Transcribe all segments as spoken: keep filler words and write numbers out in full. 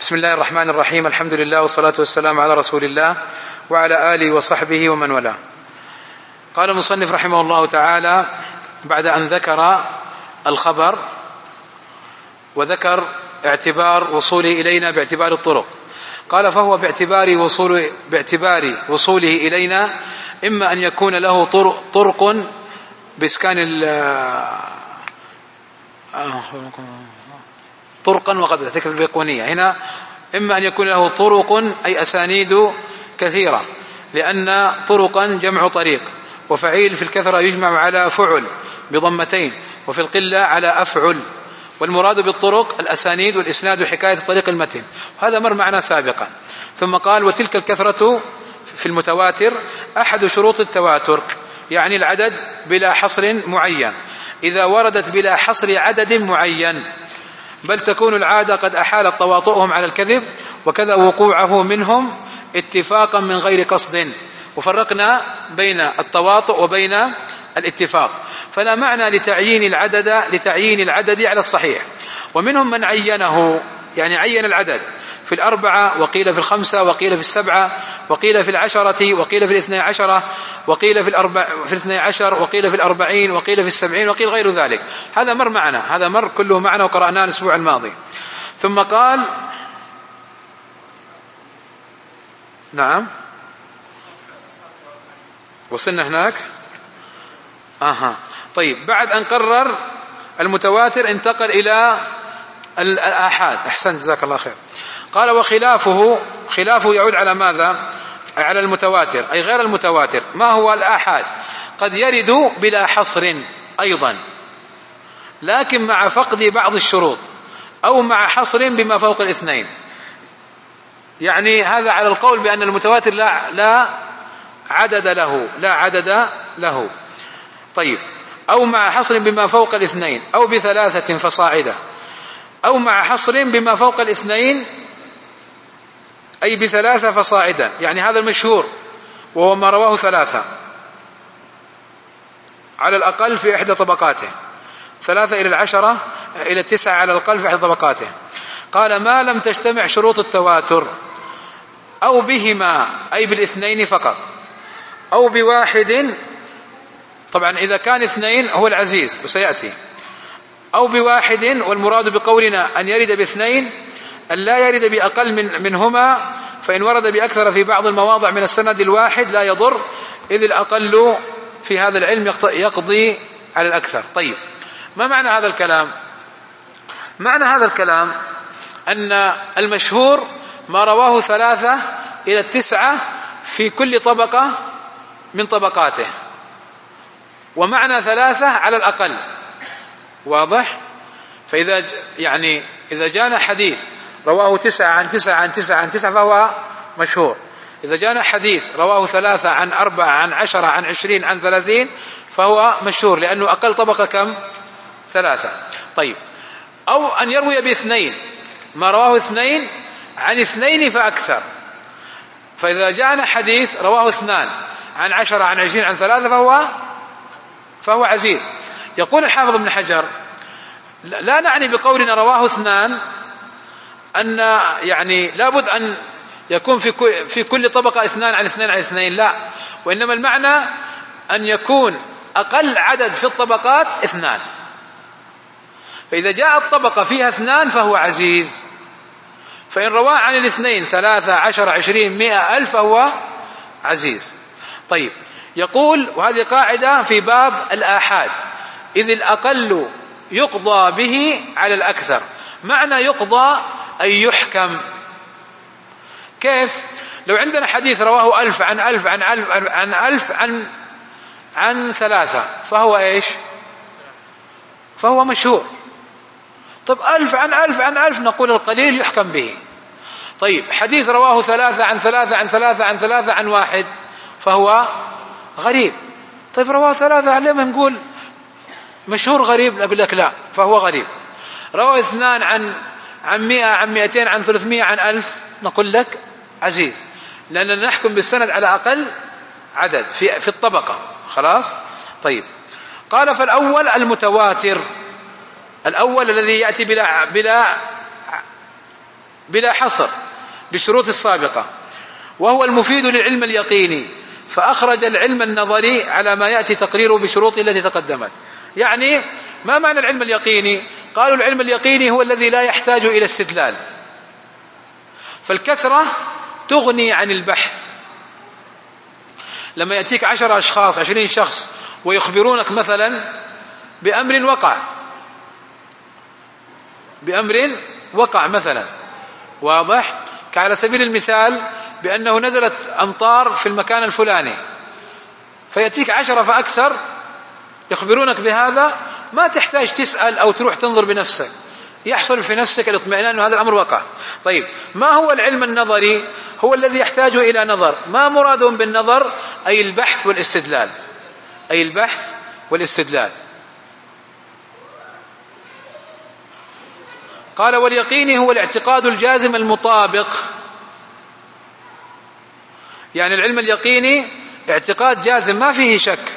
بسم الله الرحمن الرحيم. الحمد لله والصلاة والسلام على رسول الله وعلى آله وصحبه ومن والاه. قال المصنف رحمه الله تعالى بعد أن ذكر الخبر وذكر اعتبار وصوله إلينا باعتبار الطرق، قال فهو باعتبار وصول باعتبار وصوله إلينا إما أن يكون له طرق, طرق بإسكان طرقا وقد ذكر البيقونية هنا، إما أن يكون له طرق أي أسانيد كثيرة، لأن طرقا جمع طريق، وفعيل في الكثرة يجمع على فعل بضمتين، وفي القلة على أفعل، والمراد بالطرق الأسانيد والإسناد حكاية طريق المتن، هذا مر معنا سابقا. ثم قال وتلك الكثرة في المتواتر أحد شروط التواتر، يعني العدد بلا حصر معين، إذا وردت بلا حصر عدد معين، بل تكون العادة قد أحالت تواطؤهم على الكذب، وكذا وقوعه منهم اتفاقا من غير قصد، وفرقنا بين التواطؤ وبين الاتفاق، فلا معنى لتعيين العدد لتعيين العدد على الصحيح. ومنهم من عينه، يعني عين العدد في الأربعة، وقيل في الخمسة، وقيل في السبعة، وقيل في العشرة، وقيل في الاثنى عشرة، وقيل في الأربع في الاثنى عشر، وقيل في الأربعين، وقيل في السبعين، وقيل غير ذلك. هذا مر معنا، هذا مر كله معنا وقرأناه الأسبوع الماضي. ثم قال نعم وصلنا هناك. آها طيب، بعد أن قرر المتواتر انتقل إلى الآحاد. أحسنت جزاك الله خير. قال وخلافه، خلافه يعود على ماذا؟ على المتواتر أي غير المتواتر. ما هو الآحاد؟ قد يرد بلا حصر أيضا، لكن مع فقد بعض الشروط، أو مع حصر بما فوق الاثنين، يعني هذا على القول بأن المتواتر لا, لا عدد له لا عدد له طيب، أو مع حصر بما فوق الاثنين، أو بثلاثة فصاعدة، أو مع حصر بما فوق الاثنين أي بثلاثة فصاعدا، يعني هذا المشهور وهو ما رواه ثلاثة على الأقل في إحدى طبقاته، ثلاثة إلى العشرة إلى التسعة على الأقل في إحدى طبقاته. قال ما لم تجتمع شروط التواتر، أو بهما أي بالاثنين فقط، أو بواحد، طبعا إذا كان اثنين هو العزيز وسيأتي، أو بواحد، والمراد بقولنا أن يرد باثنين أن لا يرد بأقل من منهما، فإن ورد بأكثر في بعض المواضع من السند الواحد لا يضر، إذ الأقل في هذا العلم يقضي على الأكثر. طيب، ما معنى هذا الكلام؟ معنى هذا الكلام أن المشهور ما رواه ثلاثة إلى التسعة في كل طبقة من طبقاته، ومعنى ثلاثة على الأقل، واضح؟ فإذا يعني إذا جانا حديث رواه تسعة عن تسعة عن تسعة عن تسعة فهو مشهور، إذا جانا حديث رواه ثلاثة عن أربعة عن عشرة عن عشرين عن ثلاثين فهو مشهور، لأنه أقل طبقة كم؟ ثلاثة. طيب، أو أن يروي باثنين، ما رواه اثنين عن اثنين فأكثر، فإذا جاءنا حديث رواه اثنان عن عشرة عن عشرين عن ثلاثة فهو فهو عزيز. يقول الحافظ ابن حجر لا نعني بقولنا رواه اثنان أن يعني لابد أن يكون في في كل طبقة اثنان عن اثنين عن اثنين، لا، وإنما المعنى أن يكون أقل عدد في الطبقات اثنان، فإذا جاء الطبقة فيها اثنان فهو عزيز، فإن رواه عن الاثنين ثلاثة عشر عشرين مئة ألف فهو عزيز. طيب، يقول وهذه قاعدة في باب الآحاد، إذ الأقل يقضى به على الأكثر. معنى يقضى أي يحكم. كيف؟ لو عندنا حديث رواه ألف عن ألف عن ألف عن ألف عن عن ثلاثة فهو إيش؟ فهو مشهور. طب ألف عن ألف عن ألف نقول القليل يحكم به. طيب، حديث رواه ثلاثة عن ثلاثة عن ثلاثة عن ثلاثة عن واحد فهو غريب. طيب، رواه ثلاثة عليه ما نقول مشهور غريب؟ نقول لك لا، فهو غريب. رواه اثنان عن عن مئة عن مئتين عن ثلاثمائة عن ألف نقول لك عزيز، لأننا نحكم بالسند على أقل عدد في في الطبقة. خلاص؟ طيب، قال فالأول المتواتر، الأول الذي يأتي بلا بلا بلا حصر بالشروط السابقة، وهو المفيد للعلم اليقيني، فأخرج العلم النظري على ما يأتي تقريره بشروطه التي تقدمت. يعني ما معنى العلم اليقيني؟ قالوا العلم اليقيني هو الذي لا يحتاج إلى استدلال، فالكثرة تغني عن البحث. لما يأتيك عشر أشخاص عشرين شخص ويخبرونك مثلا بأمر وقع بأمر وقع مثلا، واضح؟ كعلى سبيل المثال بأنه نزلت أمطار في المكان الفلاني، فيأتيك عشرة فأكثر يخبرونك بهذا، ما تحتاج تسأل أو تروح تنظر بنفسك، يحصل في نفسك الاطمئنان أن هذا الأمر وقع. طيب، ما هو العلم النظري؟ هو الذي يحتاج إلى نظر. ما مرادهم بالنظر؟ أي البحث والاستدلال، أي البحث والاستدلال. قال واليقين هو الاعتقاد الجازم المطابق، يعني العلم اليقيني اعتقاد جازم ما فيه شك.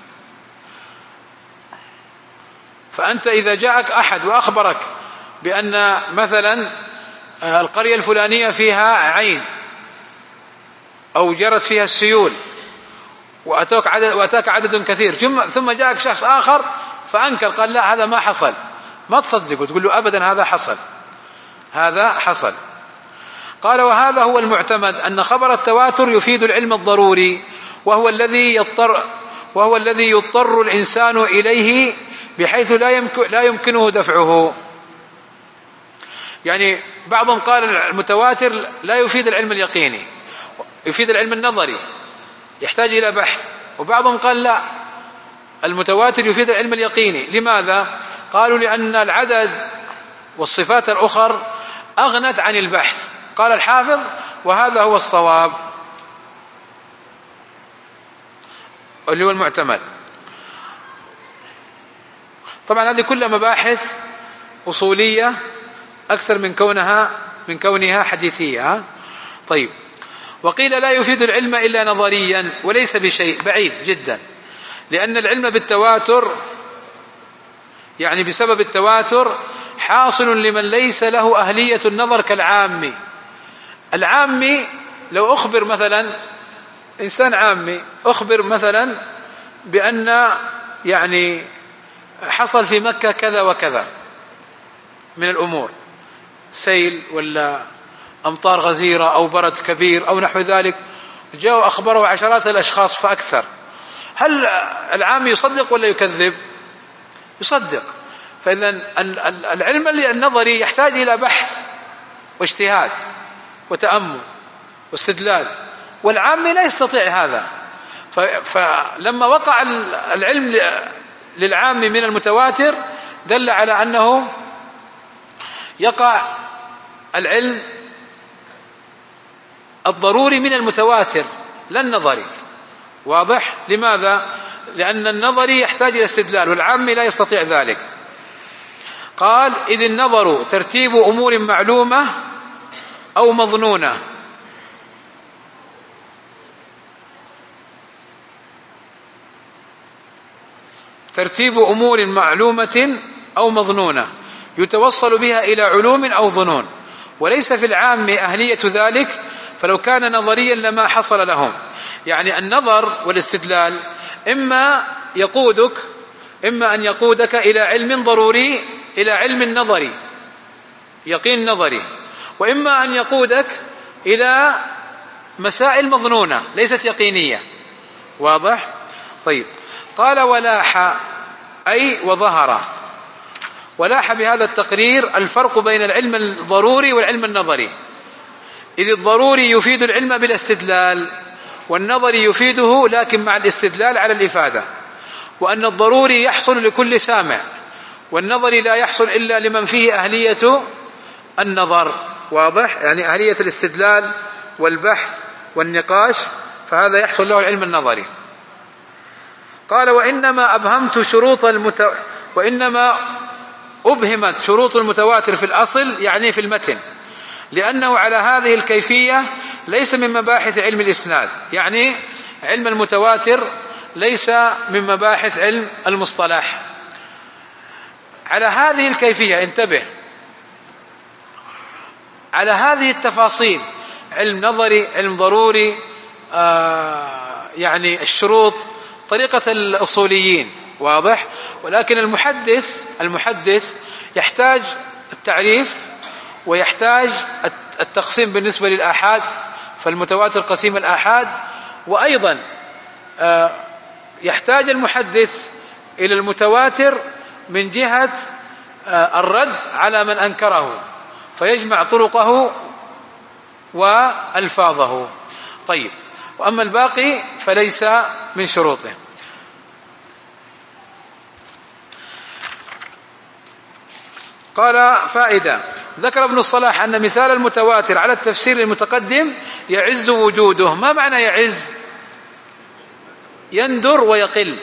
فأنت إذا جاءك أحد وأخبرك بأن مثلا القرية الفلانية فيها عين أو جرت فيها السيول وأتاك عدد, وأتاك عدد كثير، ثم جاءك شخص آخر فأنكر، قال لا هذا ما حصل، ما تصدق وتقول له أبدا هذا حصل، هذا حصل. قال وهذا هو المعتمد، أن خبر التواتر يفيد العلم الضروري، وهو الذي يضطر وهو الذي يضطر الإنسان إليه بحيث لا يمكن لا يمكنه دفعه. يعني بعضهم قال المتواتر لا يفيد العلم اليقيني، يفيد العلم النظري يحتاج إلى بحث، وبعضهم قال لا، المتواتر يفيد العلم اليقيني. لماذا؟ قالوا لأن العدد والصفات الأخر أغنت عن البحث. قال الحافظ وهذا هو الصواب اللي هو المعتمد. طبعا هذه كلها مباحث أصولية أكثر من كونها من كونها حديثية. طيب، وقيل لا يفيد العلم إلا نظريا، وليس بشيء، بعيد جدا، لأن العلم بالتواتر يعني بسبب التواتر حاصل لمن ليس له أهلية النظر كالعامي. العامي لو أخبر مثلا إنسان عامي أخبر مثلا بأن يعني حصل في مكة كذا وكذا من الأمور، سيل ولا أمطار غزيرة أو برد كبير أو نحو ذلك، جاءوا أخبروا عشرات الأشخاص فأكثر، هل العام يصدق ولا يكذب؟ يصدق. فإذا العلم النظري يحتاج إلى بحث واجتهاد وتأمل واستدلال، والعام لا يستطيع هذا. فلما وقع العلم للعام من المتواتر دل على أنه يقع العلم الضروري من المتواتر لا النظري. واضح؟ لماذا؟ لأن النظري يحتاج إلى استدلال والعام لا يستطيع ذلك. قال إذ النظر ترتيب أمور معلومة أو مظنونة. ترتيب أمور معلومة أو مظنونة يتوصل بها إلى علوم أو ظنون، وليس في العام أهلية ذلك، فلو كان نظريا لما حصل لهم. يعني النظر والاستدلال إما يقودك إما أن يقودك إلى علم ضروري، إلى علم نظري يقين نظري، وإما أن يقودك إلى مسائل مظنونة ليست يقينية. واضح؟ طيب، قال ولاح أي وظهر. ولاح بهذا التقرير الفرق بين العلم الضروري والعلم النظري، إذ الضروري يفيد العلم بالاستدلال، والنظري يفيده لكن مع الاستدلال على الإفادة، وأن الضروري يحصل لكل سامع، والنظري لا يحصل إلا لمن فيه أهلية النظر. واضح؟ يعني أهلية الاستدلال والبحث والنقاش، فهذا يحصل له العلم النظري. قال وإنما أبهمت شروط المت... وإنما أبهمت شروط المتواتر في الأصل، يعني في المتن، لأنه على هذه الكيفية ليس من مباحث علم الإسناد، يعني علم المتواتر ليس من مباحث علم المصطلح. على هذه الكيفية انتبه، على هذه التفاصيل، علم نظري، علم ضروري، آه يعني الشروط، طريقة الأصوليين، واضح. ولكن المحدث المحدث يحتاج التعريف ويحتاج التقسيم بالنسبة للآحاد، فالمتواتر قسيم الآحاد، وأيضا آه يحتاج المحدث إلى المتواتر من جهة آه الرد على من أنكره، فيجمع طرقه وألفاظه. طيب، وأما الباقي فليس من شروطه. قال فائدة: ذكر ابن الصلاح أن مثال المتواتر على التفسير المتقدم يعز وجوده. ما معنى يعز؟ يندر ويقل.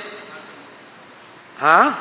ها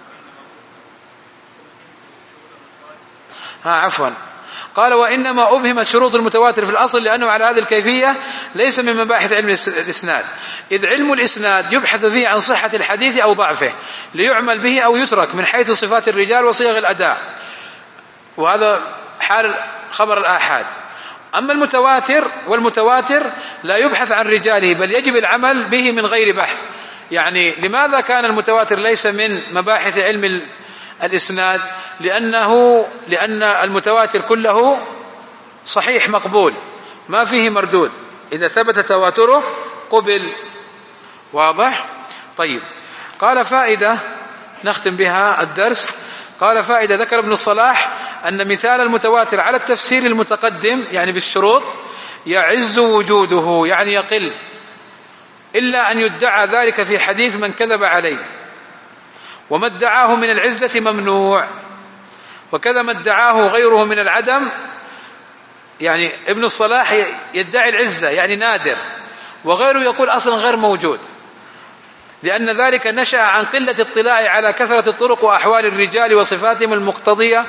ها عفوا قال: وإنما أبهمت شروط المتواتر في الأصل لأنه على هذه الكيفية ليس من مباحث علم الإسناد، إذ علم الإسناد يبحث فيه عن صحة الحديث أو ضعفه ليعمل به أو يترك من حيث صفات الرجال وصيغ الأداء، وهذا حال خبر الآحاد. أما المتواتر والمتواتر لا يبحث عن رجاله، بل يجب العمل به من غير بحث. يعني لماذا كان المتواتر ليس من مباحث علم الإسناد؟ لأنه لأن المتواتر كله صحيح مقبول، ما فيه مردود، إذا ثبت تواتره قبل، واضح. طيب، قال فائدة نختم بها الدرس. قال فائدة: ذكر ابن الصلاح أن مثال المتواتر على التفسير المتقدم يعني بالشروط يعز وجوده، يعني يقل، إلا أن يدعى ذلك في حديث من كذب عليه، وما ادعاه من العزة ممنوع، وكذا ما ادعاه غيره من العدم. يعني ابن الصلاح يدعي العزة يعني نادر، وغيره يقول أصلا غير موجود، لأن ذلك نشأ عن قلة اطلاع على كثرة الطرق وأحوال الرجال وصفاتهم المقتضية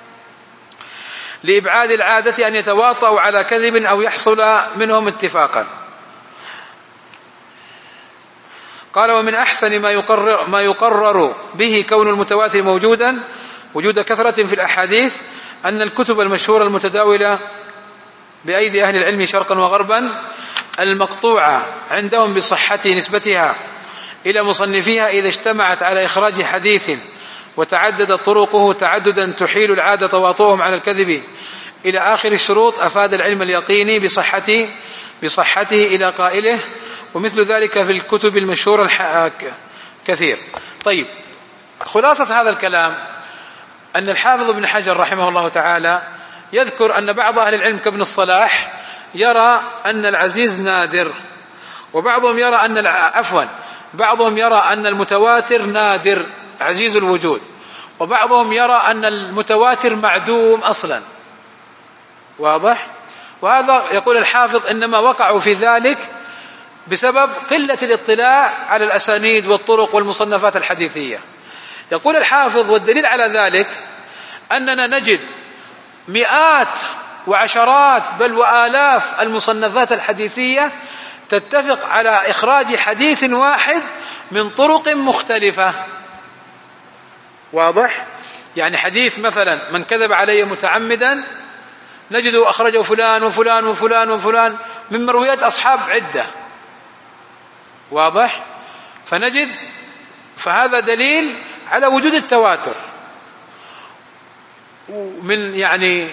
لإبعاد العادة أن يتواطؤوا على كذب أو يحصل منهم اتفاقا. قال: ومن أحسن ما يقرر, ما يقرر به كون المتواتر موجودا وجود كثرة في الأحاديث أن الكتب المشهورة المتداولة بأيدي أهل العلم شرقا وغربا المقطوعة عندهم بصحة نسبتها إلى مصنفيها إذا اجتمعت على إخراج حديث وتعدد طرقه تعددا تحيل العادة تواطؤهم على الكذب إلى آخر الشروط، أفاد العلم اليقيني بصحته بصحته إلى قائله، ومثل ذلك في الكتب المشهورة كثير. طيب، خلاصة هذا الكلام أن الحافظ ابن حجر رحمه الله تعالى يذكر أن بعض أهل العلم كابن الصلاح يرى أن العزيز نادر، وبعضهم يرى أن عفوا بعضهم يرى أن المتواتر نادر عزيز الوجود، وبعضهم يرى أن المتواتر معدوم أصلا، واضح. وهذا يقول الحافظ إنما وقعوا في ذلك بسبب قلة الاطلاع على الأسانيد والطرق والمصنفات الحديثية. يقول الحافظ: والدليل على ذلك أننا نجد مئات وعشرات بل وآلاف المصنفات الحديثية تتفق على إخراج حديث واحد من طرق مختلفة، واضح. يعني حديث مثلا من كذب علي متعمدا نجده أخرجه فلان وفلان وفلان وفلان من مرويات أصحاب عدة، واضح. فنجد فهذا دليل على وجود التواتر. ومن يعني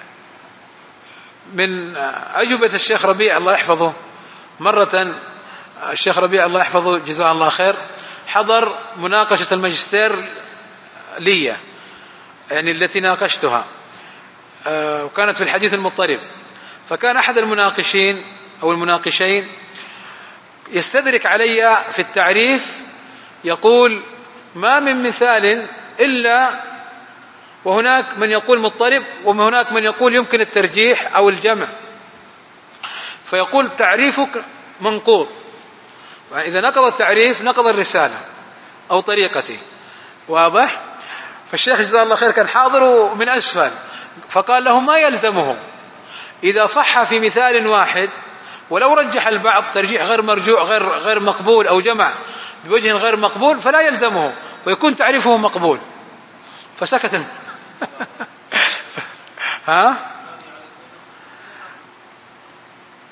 من أجوبة الشيخ ربيع الله يحفظه، مرة الشيخ ربيع الله يحفظه جزاه الله خير حضر مناقشة الماجستير لي، يعني التي ناقشتها، وكانت في الحديث المضطرب. فكان أحد المناقشين أو المناقشين يستدرك علي في التعريف، يقول: ما من مثال إلا وهناك من يقول مضطرب وهناك من يقول يمكن الترجيح أو الجمع، فيقول تعريفك منقوض، فإذا نقض التعريف نقض الرسالة أو طريقتي، واضح. فالشيخ جزاه الله خير كان حاضر من أسفل، فقال له: ما يلزمهم إذا صح في مثال واحد ولو رجح البعض ترجيح غير مرجوع غير غير مقبول أو جمع بوجه غير مقبول فلا يلزمه ويكون تعريفه مقبول. فسكت. ها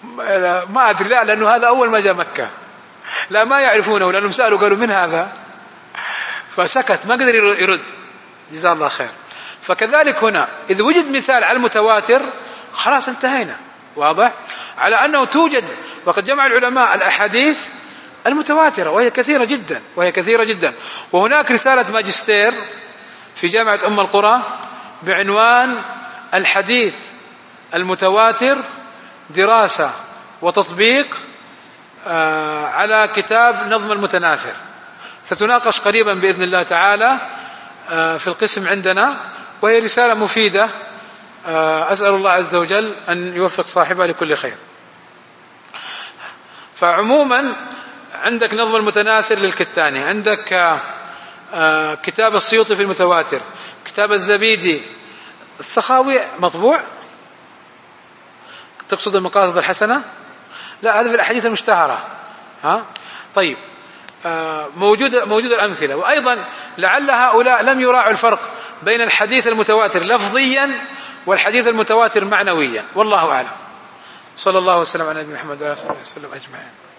ما أدري، لا لأنه هذا أول ما جاء مكة، لا ما يعرفونه لأنهم سألوا قالوا من هذا، فسكت ما قدر يرد، جزاه الله خير. فكذلك هنا إذا وجد مثال على المتواتر خلاص انتهينا، واضح على أنه توجد، وقد جمع العلماء الأحاديث المتواترة وهي كثيرة جدا وهي كثيرة جدا. وهناك رسالة ماجستير في جامعة أم القرى بعنوان الحديث المتواتر دراسة وتطبيق على كتاب نظم المتناثر، ستناقش قريبا بإذن الله تعالى في القسم عندنا، وهي رسالة مفيدة، أسأل الله عز وجل أن يوفق صاحبها لكل خير. فعموما عندك نظم المتناثر للكتاني، عندك كتاب السيوطي في المتواتر، كتاب الزبيدي، السخاوي مطبوع، تقصد المقاصد الحسنة؟ لا هذا في الأحاديث المشتهرة. ها طيب موجود موجود الأمثلة. وأيضا لعل هؤلاء لم يراعوا الفرق بين الحديث المتواتر لفظيا والحديث المتواتر معنويا، والله أعلم. صلى الله وسلم على نبينا محمد وعلى آله وصحبه وسلم أجمعين.